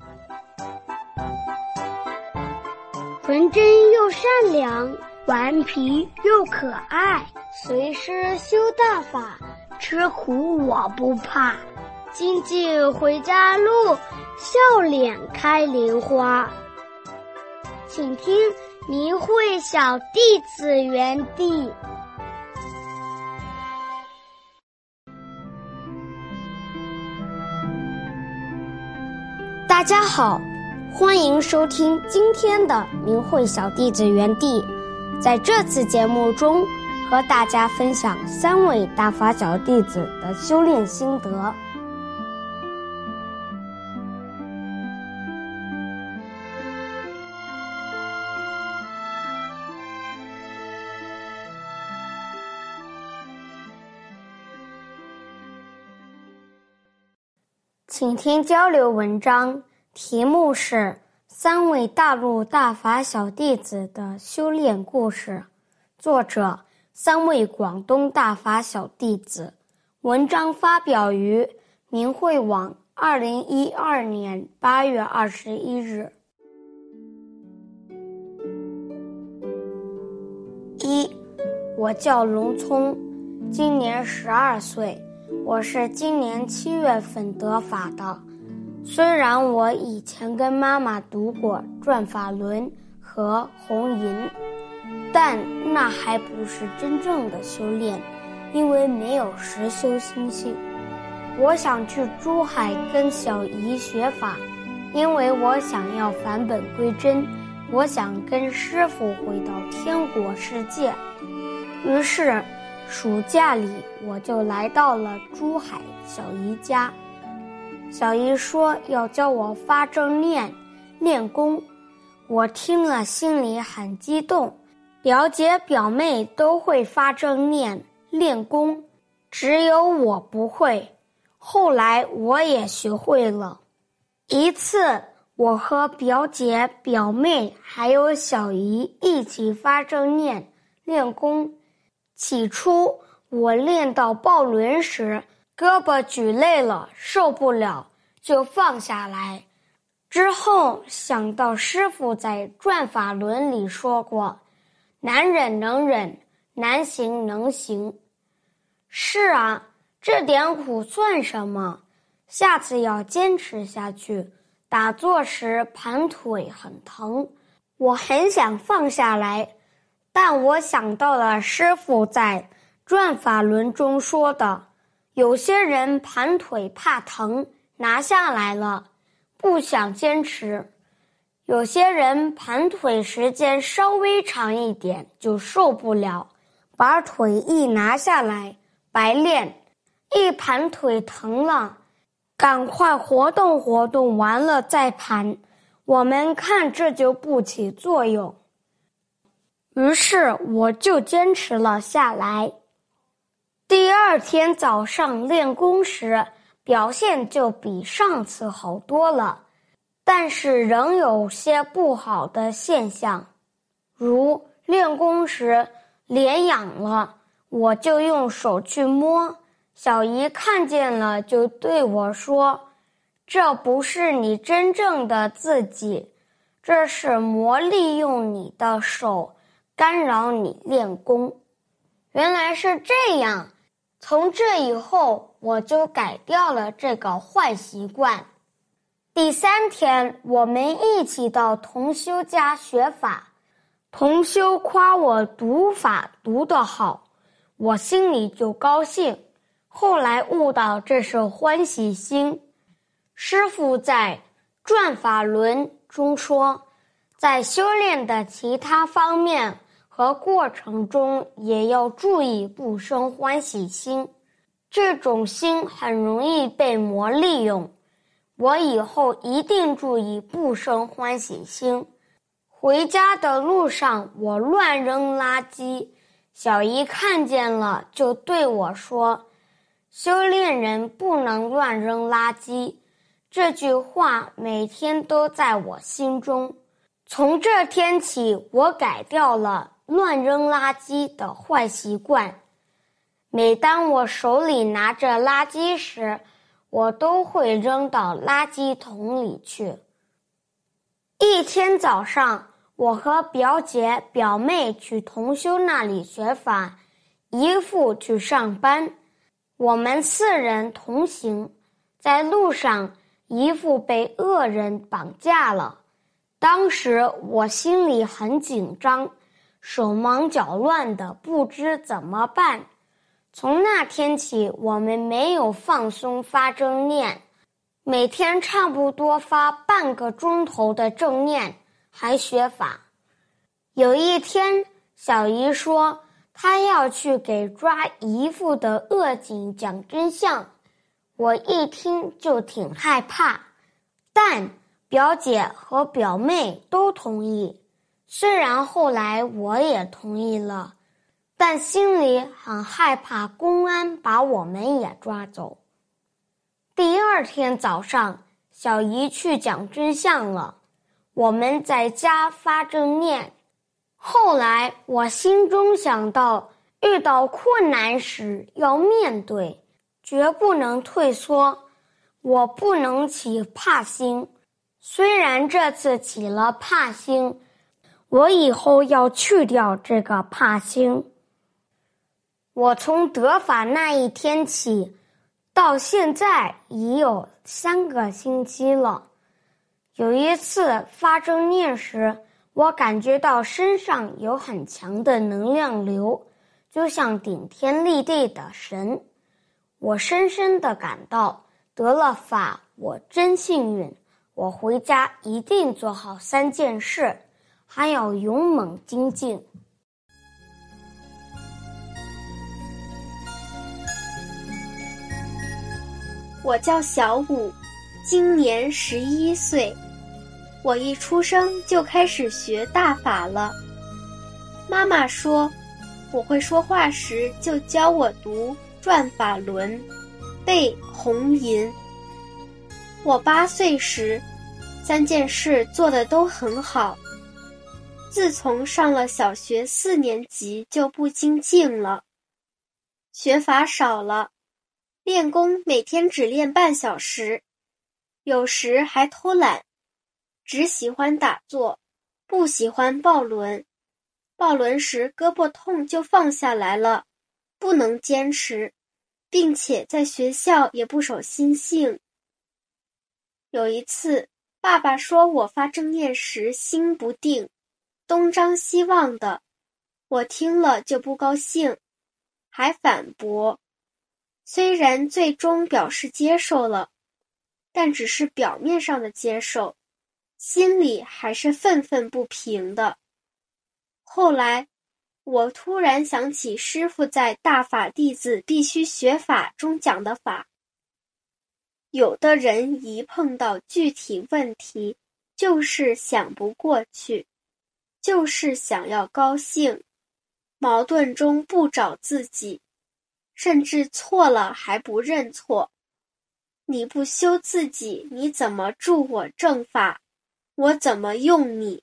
纯真又善良，顽皮又可爱，随师修大法，吃苦我不怕。金锭回家路，笑脸开莲花。请听明慧小弟子园地。大家好，欢迎收听今天的明慧小弟子园地。在这次节目中，和大家分享3位大法小弟子的修炼心得。请听交流文章，题目是3位大陆大法小弟子的修炼故事，作者3位广东大法小弟子。文章发表于明慧网2012年8月21日。1. 我叫龙聪，今年12岁。我是今年7月份得法的，虽然我以前跟妈妈读过《转法轮》和《红银》，但那还不是真正的修炼，因为没有实修心性。我想去珠海跟小姨学法，因为我想要返本归真，我想跟师父回到天国世界。于是暑假里我就来到了珠海小姨家。小姨说要教我发正念练功，我听了心里很激动。表姐表妹都会发正念练功，只有我不会。后来我也学会了。一次我和表姐表妹还有小姨一起发正念练功，起初我练到抱轮时，胳膊举累了受不了就放下来。之后想到师父在转法轮里说过，难忍能忍，难行能行。是啊，这点苦算什么？下次要坚持下去。打坐时盘腿很疼，我很想放下来，但我想到了师父在转法轮中说的，有些人盘腿怕疼，拿下来了，不想坚持；有些人盘腿时间稍微长一点就受不了，把腿一拿下来，白练。一盘腿疼了，赶快活动活动完了再盘，我们看这就不起作用。于是我就坚持了下来。第2天早上练功时，表现就比上次好多了，但是仍有些不好的现象，如练功时脸痒了，我就用手去摸，小姨看见了就对我说，这不是你真正的自己，这是魔利用你的手干扰你练功。原来是这样，从这以后我就改掉了这个坏习惯。第3天我们一起到同修家学法，同修夸我读法读得好，我心里就高兴，后来悟到这是欢喜心。师父在转法轮中说，在修炼的其他方面和过程中也要注意不生欢喜心，这种心很容易被魔利用。我以后一定注意不生欢喜心。回家的路上我乱扔垃圾，小姨看见了就对我说，修炼人不能乱扔垃圾。这句话每天都在我心中。从这天起，我改掉了乱扔垃圾的坏习惯。每当我手里拿着垃圾时，我都会扔到垃圾桶里去。 一天早上，我和表姐、表妹去同修那里学法，姨父去上班，我们4人同行。在路上，姨父被恶人绑架了。当时我心里很紧张，手忙脚乱的，不知怎么办。从那天起，我们没有放松发正念，每天差不多发半个钟头的正念，还学法。有一天，小姨说她要去给抓姨父的恶警讲真相，我一听就挺害怕，但表姐和表妹都同意。虽然后来我也同意了，但心里很害怕公安把我们也抓走。第2天早上，小姨去讲真相了，我们在家发正念。后来我心中想到，遇到困难时要面对，绝不能退缩，我不能起怕心。虽然这次起了怕心，我以后要去掉这个怕心。我从得法那一天起，到现在已有3个星期了。有一次发正念时，我感觉到身上有很强的能量流，就像顶天立地的神。我深深地感到，得了法，我真幸运。我回家一定做好3件事，还要勇猛精进。 我叫小武，今年11岁。我一出生就开始学大法了。妈妈说，我会说话时就教我读转法轮，背红吟。我8岁时，3件事做得都很好。自从上了小学4年级就不精进了，学法少了，练功每天只练半小时，有时还偷懒，只喜欢打坐，不喜欢抱轮。抱轮时胳膊痛就放下来了，不能坚持，并且在学校也不守心性。有一次，爸爸说我发正念时心不定，东张西望的，我听了就不高兴，还反驳。虽然最终表示接受了，但只是表面上的接受，心里还是愤愤不平的。后来，我突然想起师父在《大法弟子必须学法》中讲的法。有的人一碰到具体问题，就是想不过去，就是想要高兴，矛盾中不找自己，甚至错了还不认错。你不修自己，你怎么助我正法？我怎么用你？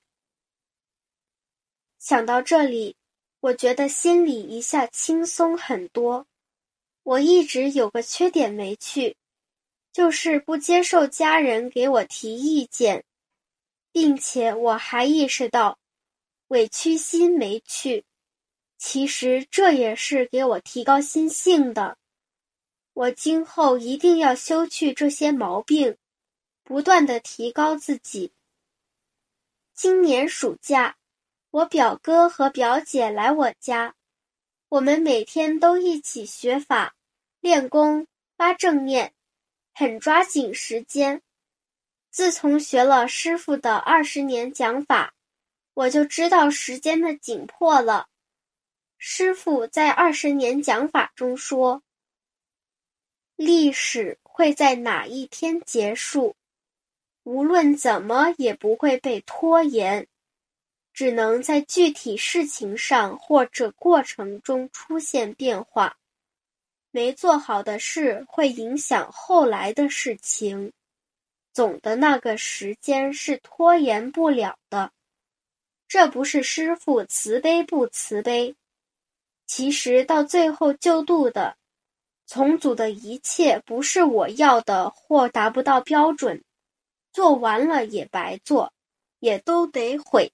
想到这里，我觉得心里一下轻松很多。我一直有个缺点没去，就是不接受家人给我提意见，并且我还意识到委屈心没去，其实这也是给我提高心性的。我今后一定要修去这些毛病，不断地提高自己。今年暑假，我表哥和表姐来我家，我们每天都一起学法、练功、发正念，很抓紧时间。自从学了师父的20年讲法，我就知道时间的紧迫了。师父在20年讲法中说，历史会在哪一天结束，无论怎么也不会被拖延，只能在具体事情上或者过程中出现变化。没做好的事会影响后来的事情，总的那个时间是拖延不了的。这不是师父慈悲不慈悲，其实到最后救度的重组的一切不是我要的或达不到标准，做完了也白做， 也都得毁。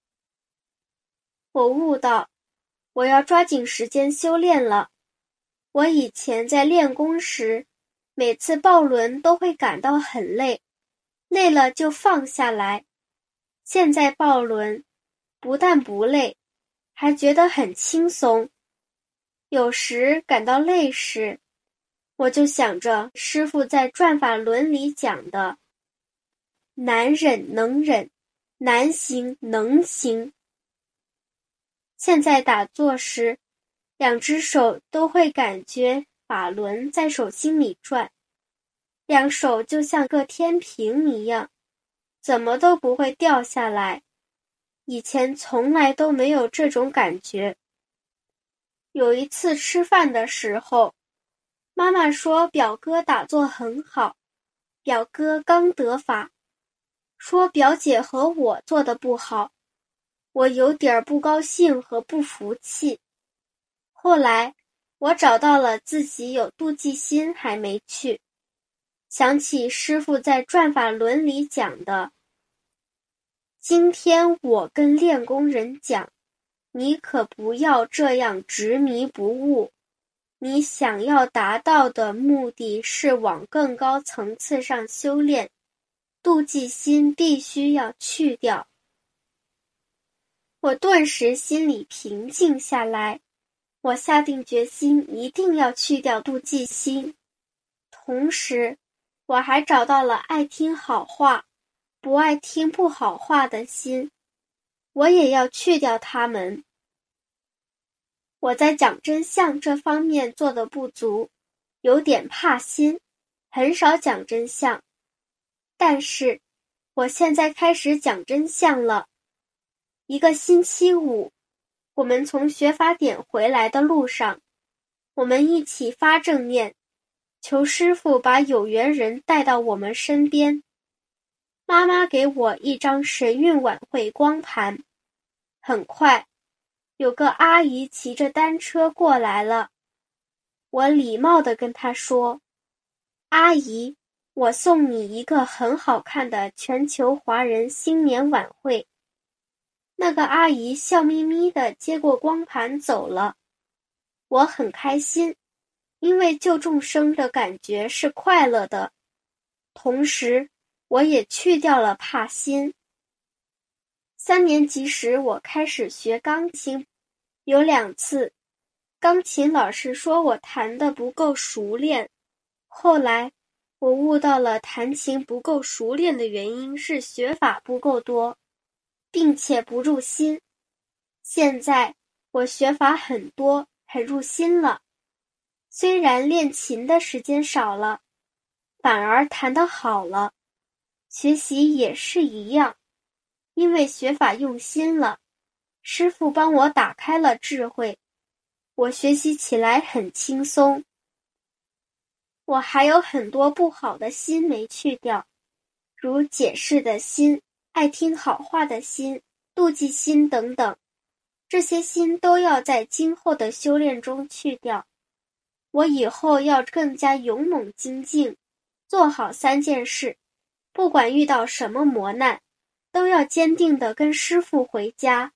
我悟到，我要抓紧时间修炼了。我以前在练功时，每次抱轮都会感到很累，累了就放下来。现在抱轮，不但不累，还觉得很轻松。有时感到累时，我就想着师父在转法轮里讲的难忍能忍，难行能行。现在打坐时，两只手都会感觉法轮在手心里转，两手就像个天平一样，怎么都不会掉下来。以前从来都没有这种感觉。有一次吃饭的时候，妈妈说表哥打坐很好，表哥刚得法，说表姐和我做得不好，我有点不高兴和不服气。后来我找到了自己有妒忌心还没去，想起师父在转法轮里讲的，今天我跟练功人讲，你可不要这样执迷不悟，你想要达到的目的是往更高层次上修炼，妒忌心必须要去掉。我顿时心里平静下来，我下定决心一定要去掉妒忌心。同时，我还找到了爱听好话，不爱听不好话的心，我也要去掉它们。我在讲真相这方面做得不足，有点怕心，很少讲真相。但是，我现在开始讲真相了。一个星期五，我们从学法点回来的路上，我们一起发正念，求师父把有缘人带到我们身边。妈妈给我一张神韵晚会光盘，很快，有个阿姨骑着单车过来了。我礼貌地跟她说：“阿姨，我送你一个很好看的全球华人新年晚会。”那个阿姨笑眯眯地接过光盘走了。我很开心，因为救众生的感觉是快乐的，同时我也去掉了怕心。3年级时我开始学钢琴，有2次，钢琴老师说我弹得不够熟练。后来我悟到了弹琴不够熟练的原因是学法不够多，并且不入心。现在我学法很多，很入心了。虽然练琴的时间少了，反而弹得好了。学习也是一样，因为学法用心了，师父帮我打开了智慧，我学习起来很轻松。我还有很多不好的心没去掉，如解释的心、爱听好话的心、妒忌心等等，这些心都要在今后的修炼中去掉。我以后要更加勇猛精进，做好3件事，不管遇到什么磨难，都要坚定地跟师父回家。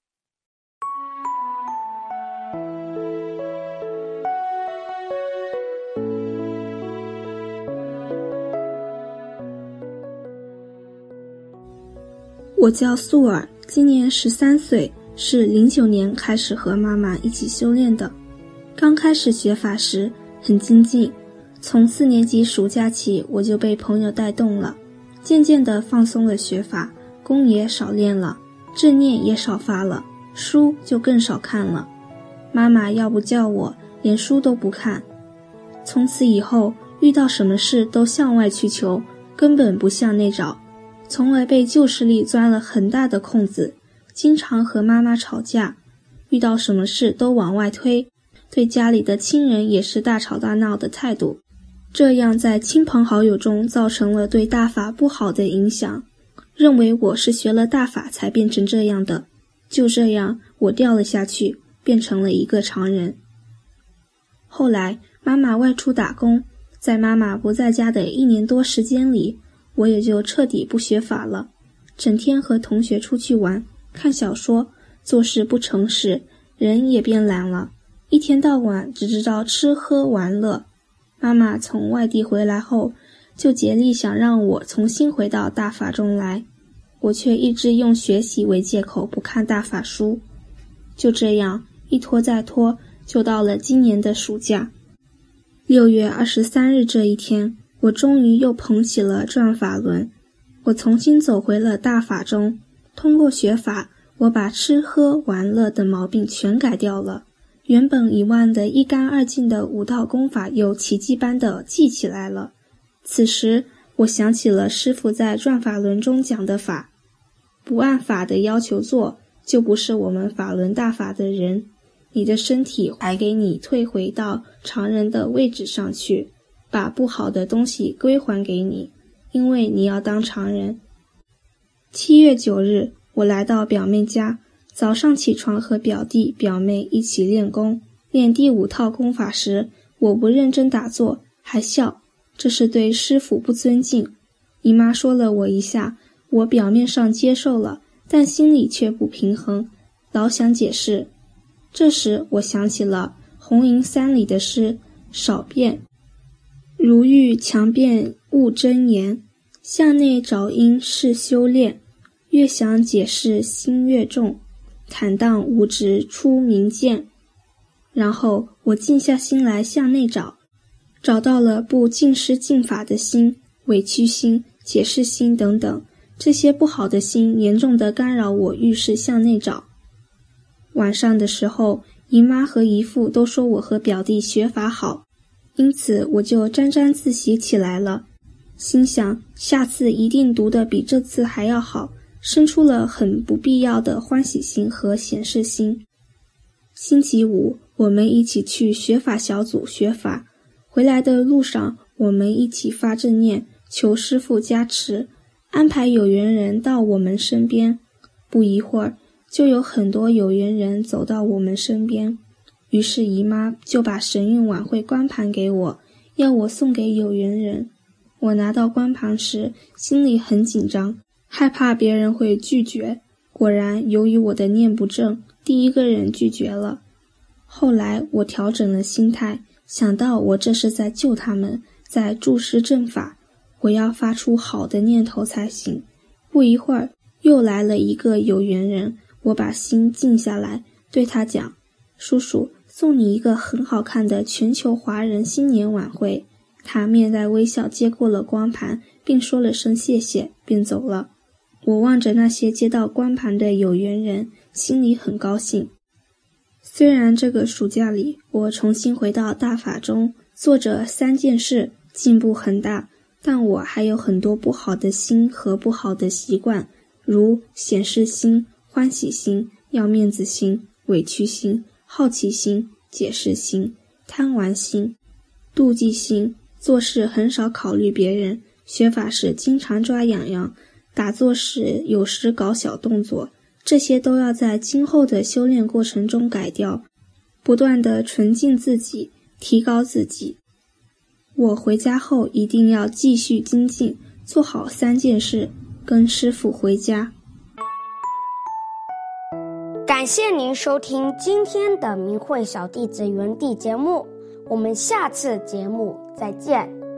我叫素尔，今年13岁，是09年开始和妈妈一起修炼的。刚开始学法时很精进，从4年级暑假起我就被朋友带动了，渐渐地放松了学法，功也少练了，正念也少发了，书就更少看了。妈妈要不叫我，连书都不看。从此以后，遇到什么事都向外去求，根本不向内找，从而被旧势力钻了很大的空子，经常和妈妈吵架，遇到什么事都往外推，对家里的亲人也是大吵大闹的态度，这样在亲朋好友中造成了对大法不好的影响，认为我是学了大法才变成这样的。就这样我掉了下去，变成了一个常人。后来妈妈外出打工，在妈妈不在家的1年多时间里，我也就彻底不学法了。 整天和同学出去玩，看小说，做事不诚实，人也变懒了，一天到晚只知道吃喝玩乐。妈妈从外地回来后，就竭力想让我重新回到大法中来，我却一直用学习为借口不看大法书。就这样一拖再拖，就到了今年的暑假。6月23日这一天，我终于又捧起了转法轮，我重新走回了大法中。通过学法，我把吃喝玩乐的毛病全改掉了，原本遗忘的一干二净的5道功法又奇迹般的记起来了。此时我想起了师父在转法轮中讲的法，不按法的要求做，就不是我们法轮大法的人，你的身体还给你退回到常人的位置上去，把不好的东西归还给你，因为你要当常人。7月9日，我来到表妹家，早上起床和表弟表妹一起练功，练第5套功法时，我不认真打坐，还笑，这是对师父不尊敬。姨妈说了我一下，我表面上接受了，但心里却不平衡，老想解释。这时我想起了红银3里的诗，少辩，如遇强辩勿真言，向内找因是修炼，越想解释心越重，坦荡无执出明见。然后我静下心来向内找，找到了不尽施尽法的心、委屈心、解释心等等，这些不好的心严重地干扰我遇事向内找。晚上的时候，姨妈和姨父都说我和表弟学法好，因此我就沾沾自喜起来了，心想下次一定读得比这次还要好，生出了很不必要的欢喜心和显示心。星期5，我们一起去学法小组学法，回来的路上，我们一起发正念，求师父加持，安排有缘人到我们身边。不一会儿，就有很多有缘人走到我们身边，于是姨妈就把神韵晚会光盘给我，要我送给有缘人。我拿到光盘时，心里很紧张，害怕别人会拒绝。果然，由于我的念不正，第一个人拒绝了。后来我调整了心态，想到我这是在救他们，在助施正法，我要发出好的念头才行。不一会儿，又来了一个有缘人，我把心静下来，对他讲：叔叔，送你一个很好看的全球华人新年晚会。他面带微笑接过了光盘，并说了声谢谢，便走了。我望着那些接到光盘的有缘人，心里很高兴。虽然这个暑假里，我重新回到大法中，做着3件事，进步很大，但我还有很多不好的心和不好的习惯，如显示心、欢喜心、要面子心、委屈心、好奇心、解释心、贪玩心、妒忌心，做事很少考虑别人，学法时经常抓痒痒，打坐时有时搞小动作，这些都要在今后的修炼过程中改掉，不断地纯净自己，提高自己。我回家后一定要继续精进，做好3件事，跟师父回家。 感谢您收听今天的明慧小弟子园地节目，我们下次节目再见。